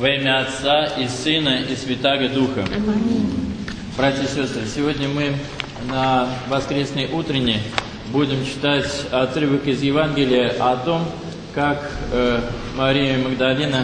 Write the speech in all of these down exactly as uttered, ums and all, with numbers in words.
Во имя Отца и Сына и Святаго Духа. Братья и сестры, сегодня мы на воскресной утренней будем читать отрывок из Евангелия о том, как э, Мария Магдалина,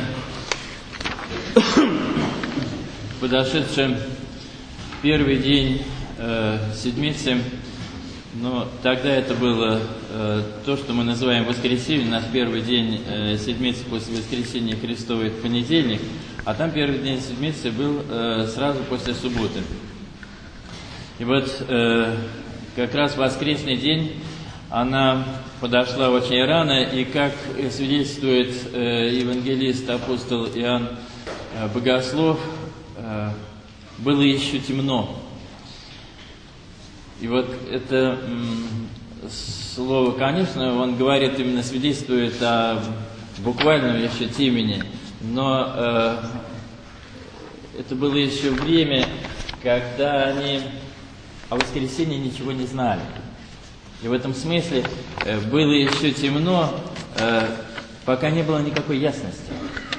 подошедшая в первый день э, седмицы, но тогда это было э, то, что мы называем воскресенье, наш первый день э, седмицы после воскресения Христова, это понедельник, а там первый день седмицы был э, сразу после субботы. И вот э, как раз воскресный день она подошла очень рано, и как свидетельствует э, евангелист, апостол Иоанн э, Богослов, э, было еще темно. И вот это м, слово, конечно, он говорит, именно свидетельствует о буквальном еще темени, но э, это было еще время, когда они о воскресенье ничего не знали. И в этом смысле э, было еще темно, э, пока не было никакой ясности.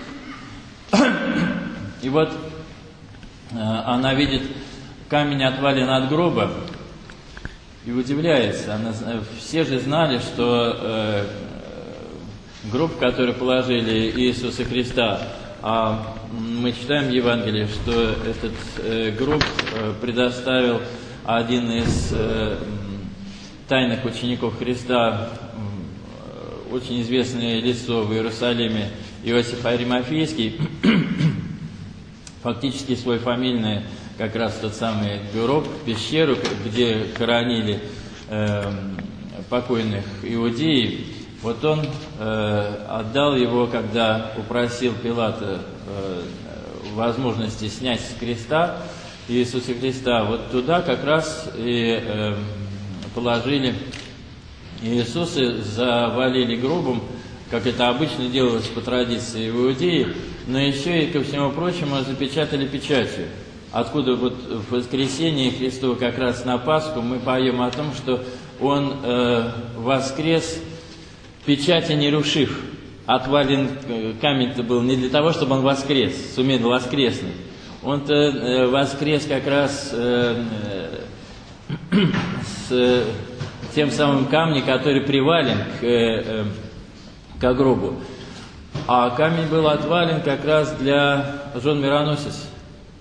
И вот э, она видит камень отвален от гроба, и удивляется. Она, все же знали, что э, гроб, в который положили Иисуса Христа, а мы читаем в Евангелии, что этот э, гроб э, предоставил один из э, тайных учеников Христа, э, очень известное лицо в Иерусалиме, Иосиф Аримафейский, фактически свой фамильный, как раз тот самый гроб, пещеру, где хоронили э, покойных иудеев. Вот он э, отдал его, когда упросил Пилата э, возможности снять с креста Иисуса Христа. Вот туда как раз и э, положили Иисуса, завалили гробом, как это обычно делалось по традиции в Иудее, но еще и, ко всему прочему, запечатали печатью. Откуда вот в воскресенье Христова, как раз на Пасху, мы поем о том, что Он э, воскрес, печати не рушив. Отвален камень-то был не для того, чтобы Он воскрес, сумел воскреснуть. Он-то э, воскрес как раз э, э, с тем самым камнем, который привален к, э, к гробу. А камень был отвален как раз для жен мироносиц.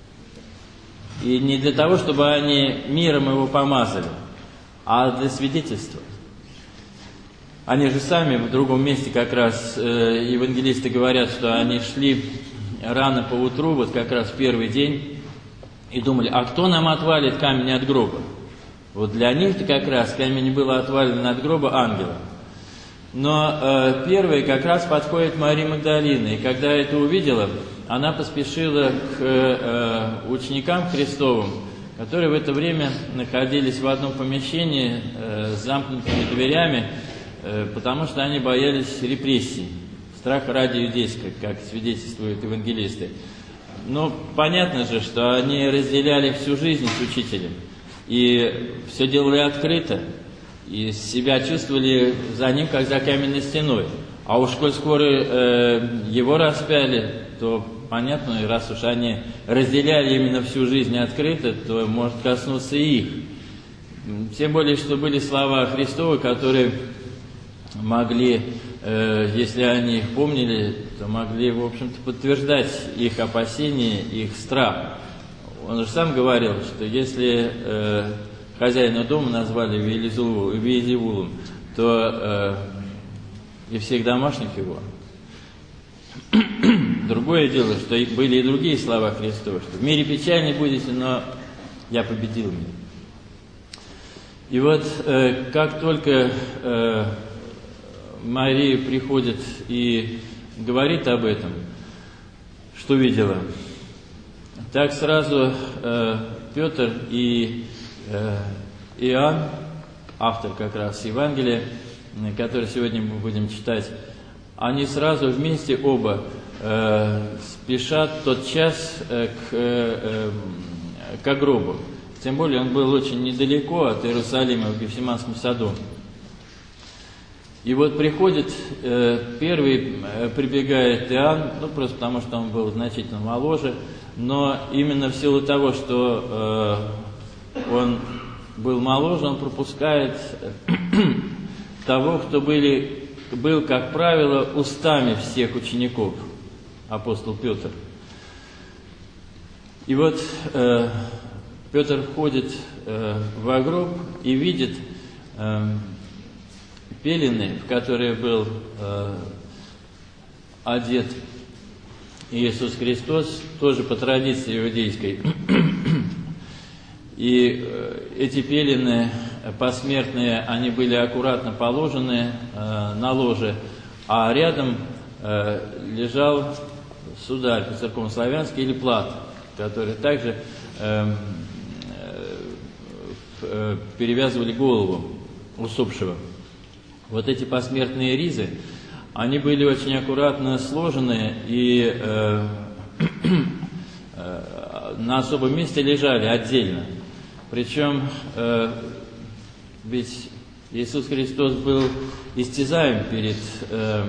И не для того, чтобы они миром его помазали, а для свидетельства. Они же сами в другом месте как раз, э, евангелисты говорят, что они шли рано поутру, вот как раз в первый день, и думали, а кто нам отвалит камень от гроба? Вот для них-то как раз камень был отвален от гроба ангела. Но э, первой как раз подходит Мария Магдалина, и когда это увидела, она поспешила к э, ученикам Христовым, которые в это время находились в одном помещении э, с замкнутыми дверями, э, потому что они боялись репрессий, страха ради иудейского, как свидетельствуют евангелисты. Но понятно же, что они разделяли всю жизнь с учителем, и все делали открыто, и себя чувствовали за ним, как за каменной стеной. А уж коль скоро э, его распяли, то понятно, раз уж они разделяли именно всю жизнь открыто, то может коснуться и их. Тем более, что были слова Христовы, которые могли, э, если они их помнили, то могли, в общем-то, подтверждать их опасения, их страх. Он же сам говорил, что если э, хозяина дома назвали Веелзевулом, то э, и всех домашних его. Другое дело, что были и другие слова Христова, что в мире печальны будете, но я победил мир. И вот э, как только э, Мария приходит и говорит об этом, что видела, так сразу э, Петр и э, Иоанн, автор как раз Евангелия, который сегодня мы будем читать, они сразу вместе оба э, спешат тотчас э, к, э, э, к гробу. Тем более он был очень недалеко от Иерусалима, в Гефсиманском саду. И вот приходит, э, первый э, прибегает Иоанн, ну просто потому что он был значительно моложе, но именно в силу того, что э, он был моложе, он пропускает того, кто были, был, как правило, устами всех учеников, апостол Петр. И вот э, Петр входит э, в гроб и видит э, пелены, в которые был э, одет Иисус Христос, тоже по традиции иудейской. И э, эти пелены посмертные, они были аккуратно положены э, на ложе, а рядом э, лежал сударь по-церковнославянски или плат, который также э, э, перевязывали голову усопшего. Вот эти посмертные ризы, они были очень аккуратно сложены и э, э, на особом месте лежали отдельно. Причем э, ведь Иисус Христос был истязаем перед, э,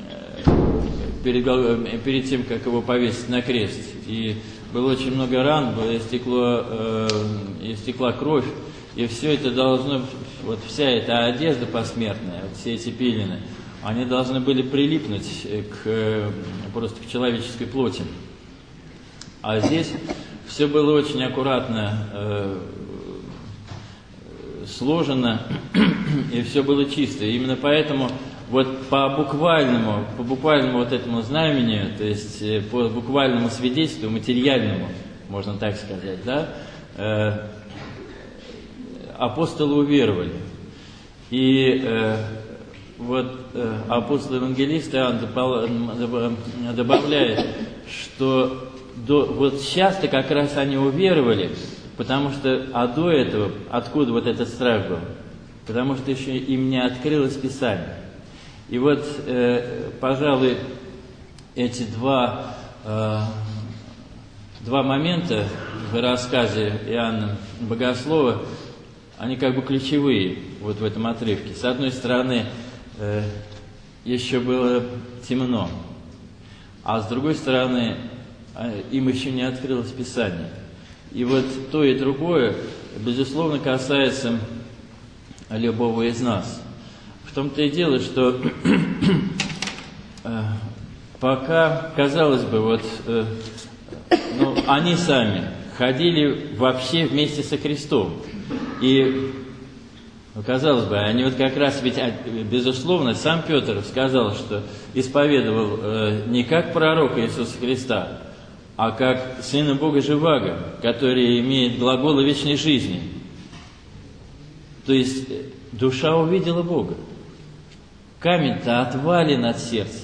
перед, перед тем, как его повесить на крест. И было очень много ран, было истекло, э, истекла кровь. И все это должно, вот вся эта одежда посмертная, вот все эти пелены, они должны были прилипнуть к, просто к человеческой плоти. А здесь все было очень аккуратно э, сложено, и все было чисто. И именно поэтому вот по буквальному, по буквальному вот этому знамению, то есть по буквальному свидетельству, материальному, можно так сказать, да, э, апостолы уверовали. И э, вот э, апостол-евангелист Иоанн добавляет, что до, вот сейчас-то как раз они уверовали, потому что, а до этого, откуда вот этот страх был? Потому что еще им не открылось Писание. И вот, э, пожалуй, эти два, э, два момента в рассказе Иоанна Богослова, они как бы ключевые вот в этом отрывке. С одной стороны, э, еще было темно, а с другой стороны, э, им еще не открылось Писание. И вот то и другое, безусловно, касается любого из нас. В том-то и дело, что э, пока, казалось бы, вот, э, ну, они сами ходили вообще вместе со Христом. И, ну, казалось бы, они вот как раз, ведь, безусловно, сам Петр сказал, что исповедовал э, не как пророка Иисуса Христа, а как Сына Бога Живаго, который имеет глаголы вечной жизни. То есть душа увидела Бога. Камень-то отвален от сердца.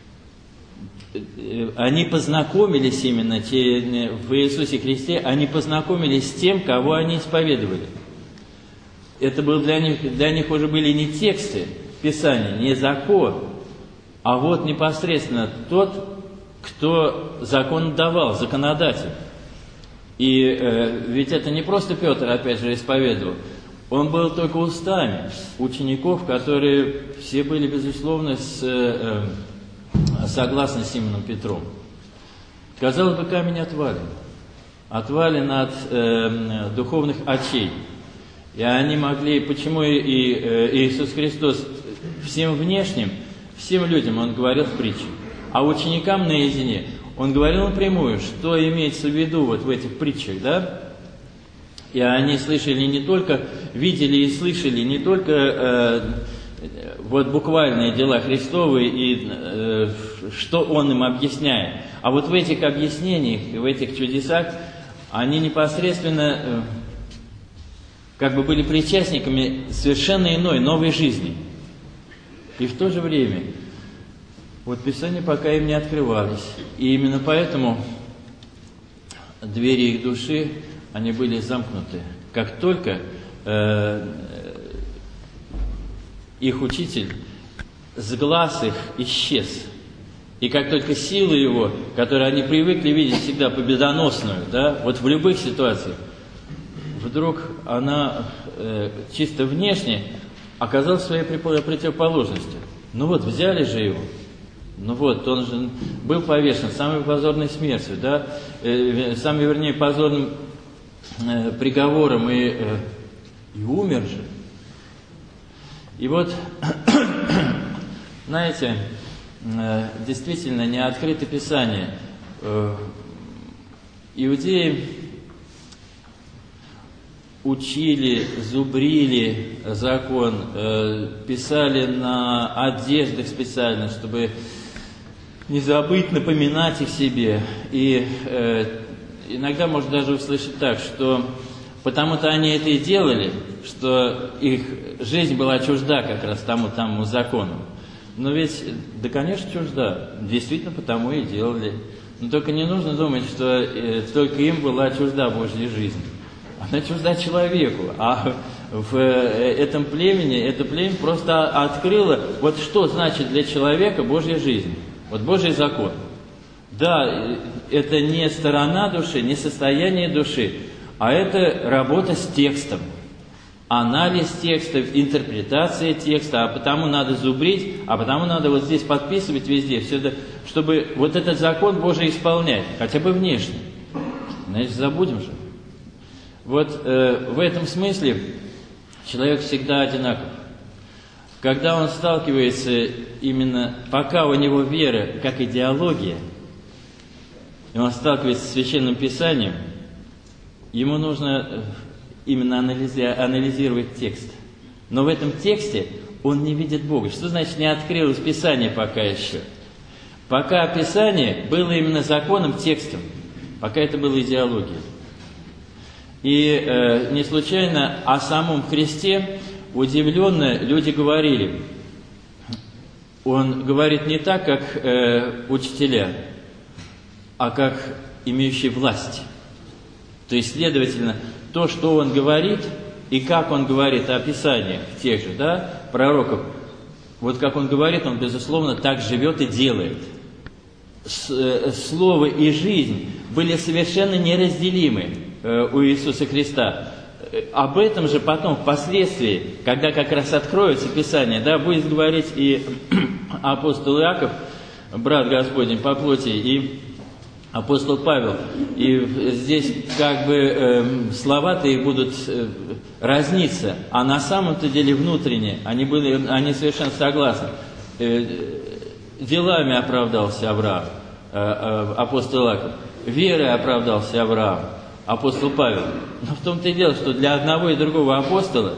Они познакомились именно в Иисусе Христе, они познакомились с тем, кого они исповедовали. Это был для них, для них уже были не тексты Писания, не закон, а вот непосредственно тот, кто закон давал, законодатель. И э, ведь это не просто Петр, опять же, исповедовал. Он был только устами учеников, которые все были, безусловно, с, э, согласны с Симоном Петром. Казалось бы, камень отвален. Отвален от э, духовных очей. И они могли, почему и, и э, Иисус Христос всем внешним, всем людям, Он говорил в притче. А ученикам наедине Он говорил напрямую, что имеется в виду вот в этих притчах, да? И они слышали не только, видели и слышали не только э, вот буквальные дела Христовы и э, что Он им объясняет, а вот в этих объяснениях, в этих чудесах они непосредственно э, как бы были причастниками совершенно иной, новой жизни. И в то же время вот Писания пока им не открывались. И именно поэтому двери их души, они были замкнуты. Как только э, их учитель с глаз их исчез, и как только сила его, которую они привыкли видеть всегда победоносную, да, вот в любых ситуациях, вдруг она э, чисто внешне оказалась своей противоположностью. Ну вот, взяли же его. Ну вот, он же был повешен самой позорной смертью, да, э, самым, вернее, позорным э, приговором и, э, и умер же. И вот, знаете, э, действительно, не открыто Писание. Э, иудеи учили, зубрили закон, э, писали на одеждах специально, чтобы не забыть напоминать их себе. И э, иногда можно даже услышать так, что потому-то они это и делали, что их жизнь была чужда как раз тому, тому закону. Но ведь, да, конечно, чужда. Действительно, потому и делали. Но только не нужно думать, что э, только им была чужда Божья жизнь. Она чужда человеку, а в этом племени, это племя просто открыло, вот что значит для человека Божья жизнь, вот Божий закон. Да, это не сторона души, не состояние души, а это работа с текстом, анализ текстов, интерпретация текста, а потому надо зубрить, а потому надо вот здесь подписывать везде, все это, чтобы вот этот закон Божий исполнять, хотя бы внешне. Значит, забудем же. Вот э, в этом смысле человек всегда одинаков. Когда он сталкивается именно, пока у него вера как идеология, и он сталкивается с Священным Писанием, ему нужно именно анализи- анализировать текст. Но в этом тексте он не видит Бога. Что значит не открылось Писание пока еще? Пока Писание было именно законом, текстом, пока это было идеологией. И э, не случайно о самом Христе удивленно люди говорили. Он говорит не так, как э, учителя, а как имеющий власть. То есть, следовательно, то, что он говорит, и как он говорит о Писаниях тех же, да, пророков, вот как он говорит, он, безусловно, так живет и делает. С, э, слово и жизнь были совершенно неразделимы у Иисуса Христа. Об этом же потом, впоследствии, когда как раз откроется Писание, да, будет говорить и апостол Иаков, брат Господень по плоти, и апостол Павел. И здесь как бы э, слова-то и будут э, разниться, а на самом-то деле внутренне они, были, они совершенно согласны. Э, делами оправдался Авраам, э, э, апостол Иаков, верой оправдался Авраам, апостол Павел. Но в том-то и дело, что для одного и другого апостола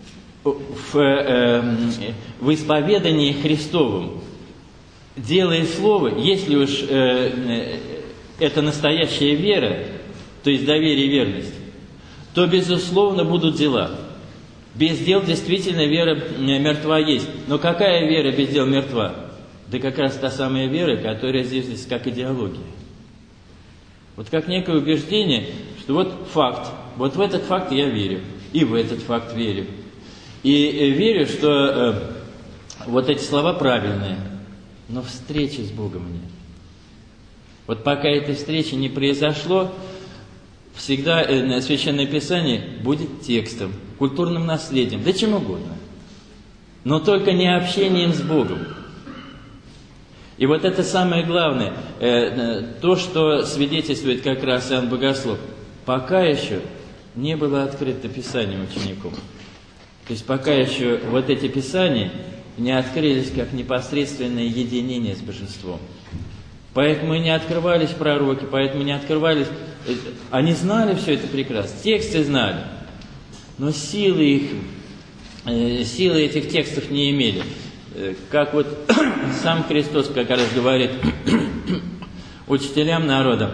в, э, в исповедании Христовом, дело и слово, если уж э, это настоящая вера, то есть доверие и верность, то, безусловно, будут дела. Без дел действительно вера мертва есть. Но какая вера без дел мертва? Да как раз та самая вера, которая здесь как идеология. Вот как некое убеждение, что вот факт, вот в этот факт я верю, и в этот факт верю. И верю, что э, вот эти слова правильные, но встречи с Богом нет. Вот пока этой встречи не произошло, всегда э, Священное Писание будет текстом, культурным наследием, да чем угодно. Но только не общением с Богом. И вот это самое главное, э, то, что свидетельствует как раз Иоанн Богослов. Пока еще не было открыто Писание ученикам. То есть пока еще вот эти Писания не открылись как непосредственное единение с Божеством. Поэтому и не открывались пророки, поэтому не открывались... Они знали все это прекрасно, тексты знали, но силы их, э, силы этих текстов не имели. Как вот сам Христос как раз говорит учителям народа,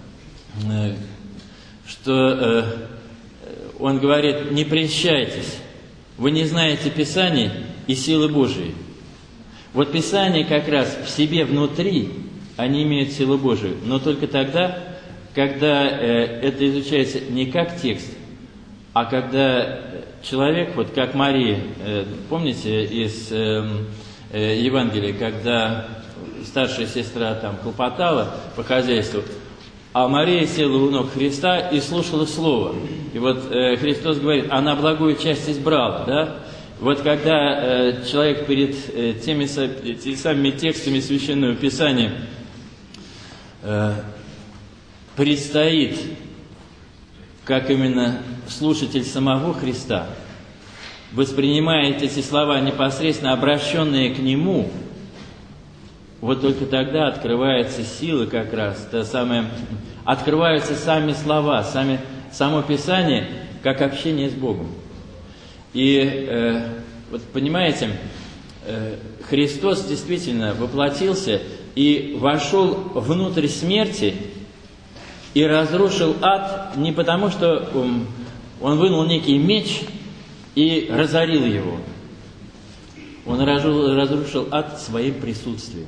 что Он говорит: не прельщайтесь, вы не знаете Писаний и силы Божией. Вот Писания как раз в себе внутри, они имеют силу Божию, но только тогда, когда это изучается не как текст, а когда человек, вот как Мария, помните из Евангелия, когда старшая сестра там хлопотала по хозяйству, а Мария села у ног Христа и слушала Слово. И вот Христос говорит: она благую часть избрала, да? Вот когда э, человек перед э, теми, теми самыми текстами Священного Писания э, предстоит, как именно слушатель самого Христа, воспринимает эти слова непосредственно обращенные к Нему, вот только тогда открывается сила как раз, та самая, открываются сами слова, сами, само Писание, как общение с Богом. И э, вот понимаете, э, Христос действительно воплотился и вошел внутрь смерти и разрушил ад не потому, что он, он вынул некий меч и разорил его. Он разрушил, разрушил ад своим присутствием.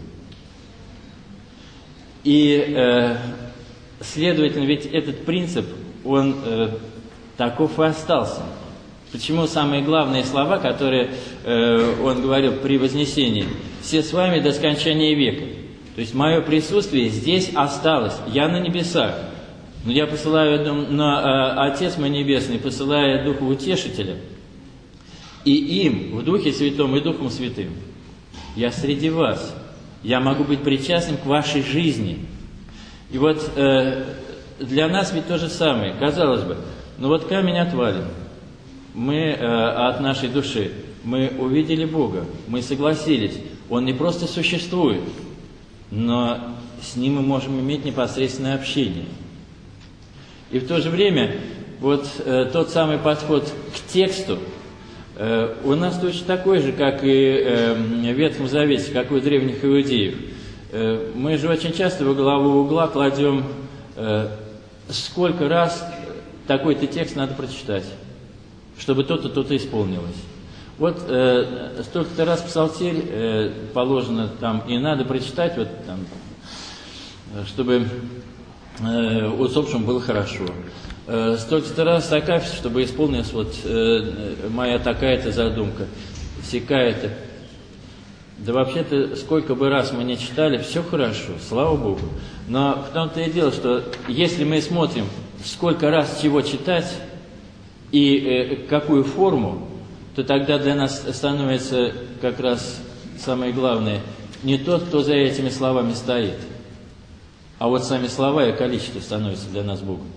И, э, следовательно, ведь этот принцип, он э, таков и остался. Почему самые главные слова, которые э, он говорил при вознесении? «Все с вами до скончания века». То есть мое присутствие здесь осталось. Я на небесах. Но я посылаю, но э, Отец мой Небесный посылает Духа Утешителя. И им, в Духе Святом и Духом Святым, я среди вас. Я могу быть причастным к вашей жизни. И вот э, для нас ведь то же самое. Казалось бы, ну вот камень отвален. Мы э, от нашей души. Мы увидели Бога. Мы согласились. Он не просто существует, но с Ним мы можем иметь непосредственное общение. И в то же время вот э, тот самый подход к тексту э, у нас точно такой же, как и э, в Ветхом Завете, как и у древних иудеев. Э, мы же очень часто во главу угла кладем, э, сколько раз такой-то текст надо прочитать, чтобы то-то, то-то исполнилось. Вот э, столько-то раз псалтирь э, положено там, и надо прочитать, вот там, чтобы э, усопшим было хорошо. Э, столько-то раз Акафист, чтобы исполнилась вот э, моя такая-то задумка, сякая-то. Да вообще-то, сколько бы раз мы не читали, все хорошо, слава Богу. Но в том-то и дело, что если мы смотрим, сколько раз чего читать и э, какую форму, то тогда для нас становится как раз самое главное не тот, кто за этими словами стоит, а вот сами слова и количество становятся для нас Богом.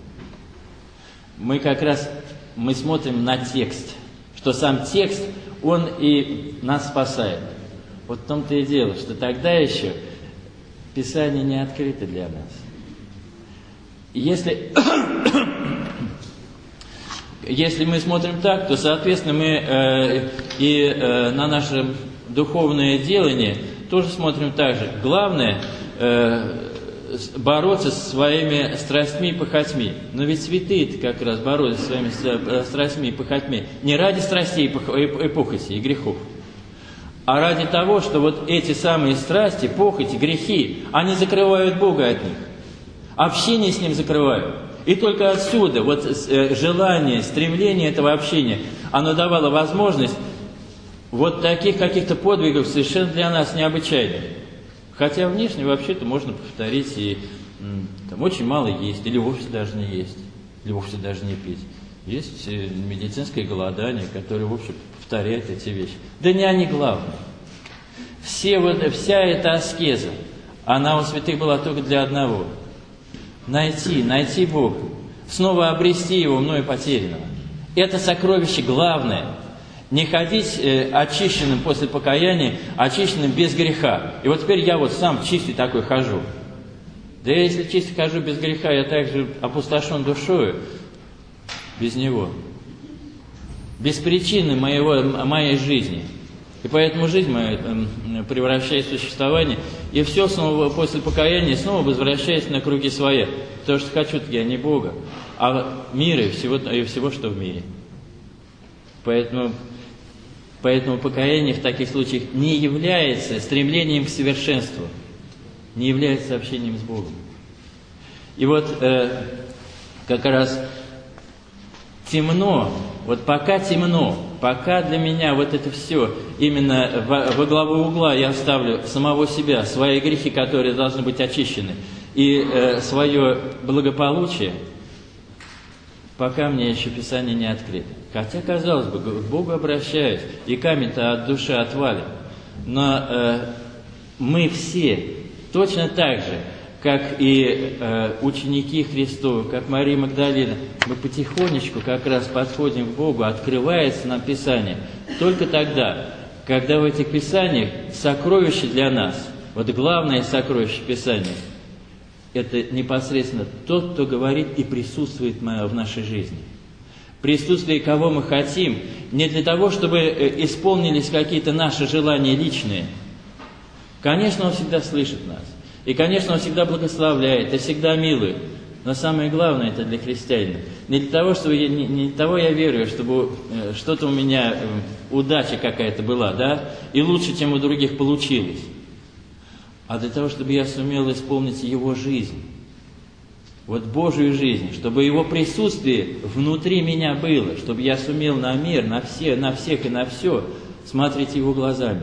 Мы как раз мы смотрим на текст, что сам текст, он и нас спасает. Вот в том-то и дело, что тогда еще Писание не открыто для нас. Если... Если мы смотрим так, то, соответственно, мы э, и э, на наше духовное делание тоже смотрим так же. Главное э, бороться со своими страстьми и похотьми. Но ведь святые-то как раз боролись со своими страстьми и похотьми не ради страстей и похоти и грехов, а ради того, что вот эти самые страсти, похоти, грехи, они закрывают Бога от них. Общение с Ним закрывают. И только отсюда вот желание, стремление этого общения, оно давало возможность вот таких каких-то подвигов совершенно для нас необычайных. Хотя внешне вообще-то можно повторить и там очень мало есть, или вовсе даже не есть, или вовсе даже не пить. Есть медицинское голодание, которое, в общем, повторяет эти вещи. Да не они главные. Все вот, вся эта аскеза, она у святых была только для одного – Найти, найти Бога, снова обрести Его мною потерянного. Это сокровище главное. Не ходить э, очищенным после покаяния, очищенным без греха. И вот теперь я вот сам чистый такой хожу. Да если чистый хожу без греха, я также опустошен душою без Него. Без причины моего, моей жизни. И поэтому жизнь моя э, превращается в существование, и все снова после покаяния снова возвращается на круги свои. Потому что хочу-то я не Бога, а мира и всего, и всего, что в мире. Поэтому, поэтому покаяние в таких случаях не является стремлением к совершенству, не является общением с Богом. И вот э, как раз темно, вот пока темно, пока для меня вот это все, именно во, во главу угла я ставлю самого себя, свои грехи, которые должны быть очищены, и э, свое благополучие, пока мне еще Писание не открыто. Хотя, казалось бы, к Богу обращаюсь, и камень-то от души отвален. Но э, мы все точно так же, как и э, ученики Христовы, как Мария Магдалина, мы потихонечку как раз подходим к Богу, открывается нам Писание. Только тогда, когда в этих Писаниях сокровище для нас, вот главное сокровище Писания, это непосредственно тот, кто говорит и присутствует в нашей жизни. Присутствие, кого мы хотим, не для того, чтобы исполнились какие-то наши желания личные. Конечно, Он всегда слышит нас. И, конечно, Он всегда благословляет, и всегда милует. Но самое главное это для христианина. Не для того, чтобы я, не, не для того я верю, чтобы э, что-то у меня, э, удача какая-то была, да, и лучше, чем у других получилось. А для того, чтобы я сумел исполнить Его жизнь. Вот Божию жизнь, чтобы Его присутствие внутри меня было, чтобы я сумел на мир, на все, на всех и на все смотреть Его глазами.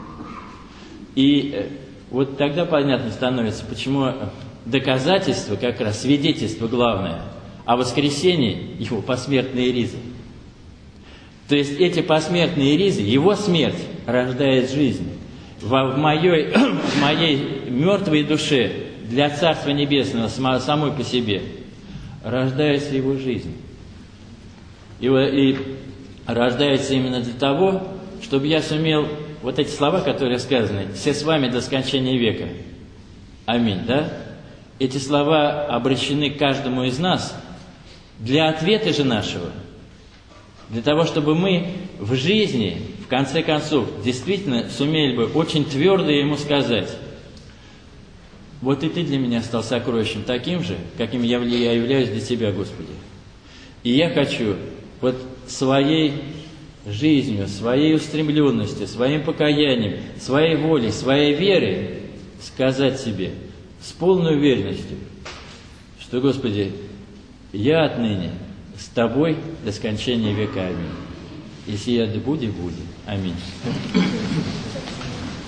И э, вот тогда понятно становится, почему доказательство, как раз свидетельство главное о воскресении Его посмертные ризы. То есть эти посмертные ризы, Его смерть рождает жизнь. В моей, в моей мертвой душе для Царства Небесного самой по себе рождается Его жизнь. И, и рождается именно для того, чтобы я сумел вот эти слова, которые сказаны, «Все с вами до скончания века». Аминь, да? Эти слова обращены к каждому из нас для ответа же нашего, для того, чтобы мы в жизни, в конце концов, действительно сумели бы очень твердо Ему сказать: вот и Ты для меня стал сокровищем таким же, каким я являюсь для Тебя, Господи. И я хочу вот своей жизнью, своей устремленностью, своим покаянием, своей волей, своей верой сказать Тебе с полной уверенностью, что, Господи, я отныне с Тобой до скончания века. Аминь. Если я да буду, буду. Аминь.